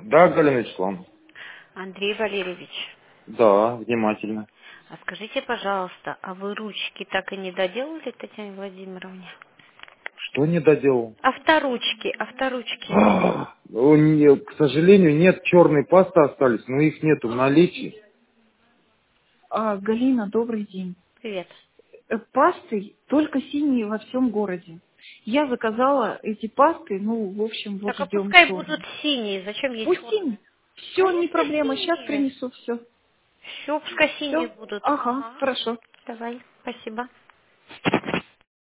Да, Галина Вячеславовна. Андрей Валерьевич, Да, внимательно. а скажите, пожалуйста, а вы ручки так и не доделали, Татьяне Владимировне? Что не доделал? Авторучки, авторучки. К сожалению, нет, черные пасты остались, но их нету в наличии. Галина, добрый день. Привет. Пасты только синие во всем городе. Я заказала эти пасты, в общем, вот Так а ждем пускай будут черные. синие, зачем ей Пусть черные? синие. Все, не Конечно, проблема, сейчас синие. принесу все. Все, пускай синие Все? будут. Ага, Ага. хорошо. Давай, спасибо.